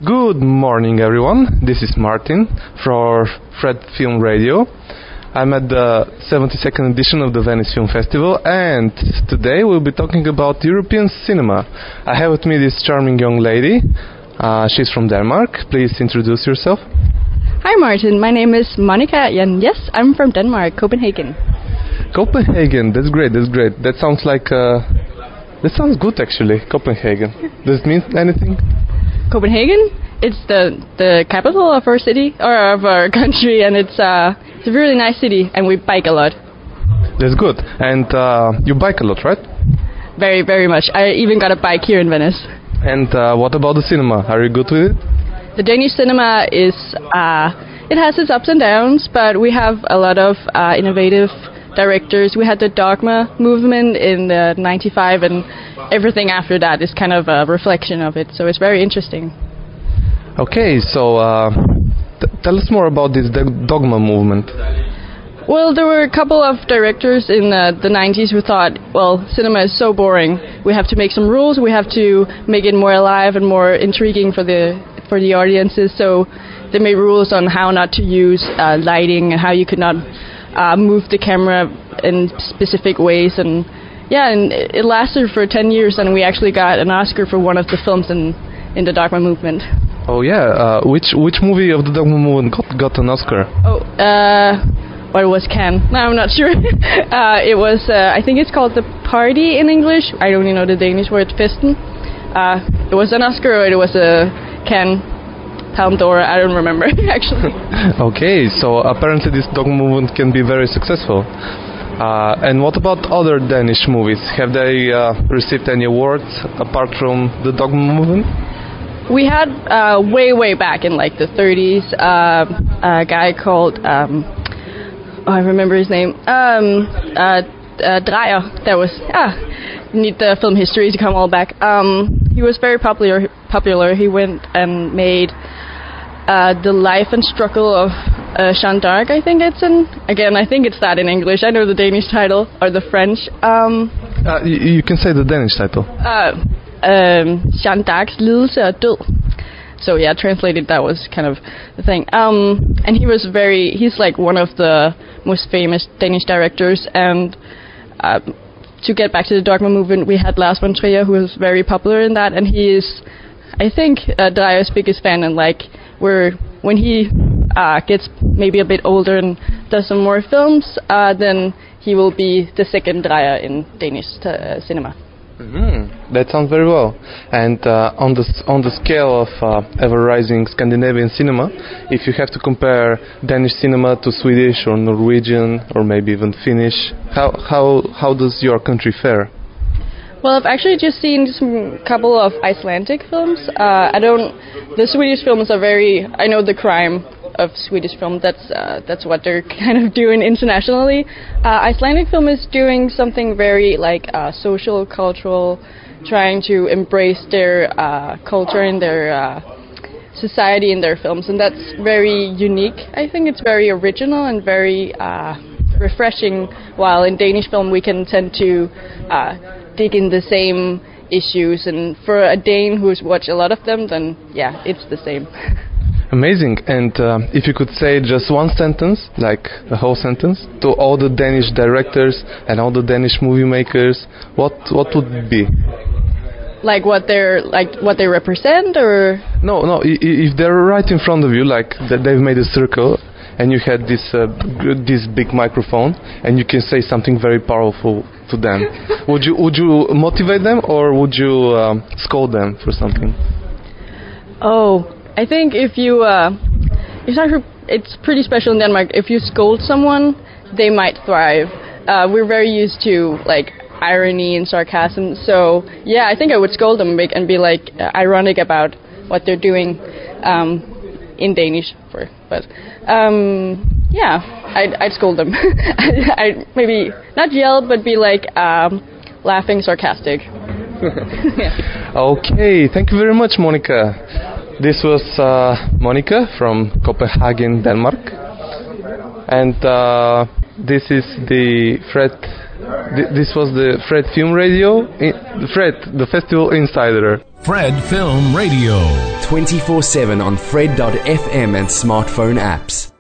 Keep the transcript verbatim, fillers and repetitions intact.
Good morning, everyone. This is Martin for Fred Film Radio. I'm at the seventy-second edition of the Venice Film Festival, and today we'll be talking about European cinema. I have with me this charming young lady. Uh, she's from Denmark. Please introduce yourself. Hi, Martin. My name is Monica, and yes, I'm from Denmark, Copenhagen. Copenhagen. That's great. That's great. That sounds like. Uh, that sounds good, actually. Copenhagen. Does it mean anything? Copenhagen? It's the the capital of our city or of our country, and it's uh it's a really nice city, and we bike a lot. That's good. And uh, you bike a lot, right? Very, very much. I even got a bike here in Venice. And uh, what about the cinema? Are you good with it? The Danish cinema is uh it has its ups and downs, but we have a lot of uh, innovative directors. We had the Dogma movement in the ninety-five, and everything after that is kind of a reflection of it, so it's very interesting. Okay, so uh, t- tell us more about this Dogma movement. Well, there were a couple of directors in uh, the nineties who thought, well, cinema is so boring. We have to make some rules. We have to make it more alive and more intriguing for the for the audiences. So they made rules on how not to use uh, lighting and how you could not uh, move the camera in specific ways. And yeah, and it lasted for ten years, and we actually got an Oscar for one of the films in in the Dogma movement. Oh yeah, uh, which which movie of the Dogma movement got got an Oscar? Oh, uh, well, it was Cannes. No, I'm not sure. uh, it was, uh, I think it's called The Party in English. I don't even know the Danish word, festen. Uh, it was an Oscar, or it was a Cannes, Palme d'Or, I don't remember, actually. Okay, so apparently this Dogma movement can be very successful. Uh, and what about other Danish movies? Have they uh, received any awards apart from the Dogma movement? We had uh, way, way back in like the thirties, uh, a guy called, um, oh, I remember his name, um, uh, uh, Dreyer. That was, ah, need the film history to come all back. Um, he was very popular. Popular. He went and made uh, The Life and Struggle of uh, Jeanne d'Arc, I think it's in. Again, I think it's that in English. I know the Danish title, or the French. Um, uh, you, you can say the Danish title. Uh, Um, Jeanne d'Arc's lidelse og død. So yeah, translated, that was kind of the thing. Um, and he was very, he's like one of the most famous Danish directors. And uh, to get back to the Dogma movement, we had Lars von Trier, who was very popular in that. And he is, I think, uh, Dreyer's biggest fan. And like, where when he uh, gets maybe a bit older and does some more films, uh, then he will be the second Dreyer in Danish uh, cinema. Mm-hmm. That sounds very well. And uh, on the on the scale of uh, ever-rising Scandinavian cinema, if you have to compare Danish cinema to Swedish or Norwegian or maybe even Finnish, how how how does your country fare? Well, I've actually just seen some couple of Icelandic films. Uh, I don't. The Swedish films are very. I know the crime of Swedish film. That's uh, that's what they're kind of doing internationally. Uh, Icelandic film is doing something very like uh, social, cultural, trying to embrace their uh, culture and their uh, society in their films, and that's very unique. I think it's very original and very uh, refreshing. While in Danish film, we can tend to uh, dig in the same issues, and for a Dane who's watched a lot of them, then yeah, it's the same. Amazing. And uh, if you could say just one sentence, like a whole sentence, to all the Danish directors and all the Danish movie makers, what what would it be? Like what they're like what they represent, or no, no. If they're right in front of you, like they've made a circle, and you had this uh, this big microphone, and you can say something very powerful to them, would you would you motivate them, or would you um, scold them for something? Oh. I think if you, uh, it's actually, it's pretty special in Denmark. If you scold someone, they might thrive. Uh, we're very used to like irony and sarcasm. So yeah, I think I would scold them and be like uh, ironic about what they're doing um, in Danish. For but um, yeah, I'd, I'd scold them. I'd maybe not yell, but be like um, laughing, sarcastic. Yeah. Okay, thank you very much, Monica. This was uh, Monica from Copenhagen, Denmark. And uh, This is the Fred. Th- this was the Fred Film Radio. I- Fred, the Festival Insider. Fred Film Radio. twenty-four seven on Fred dot f m and smartphone apps.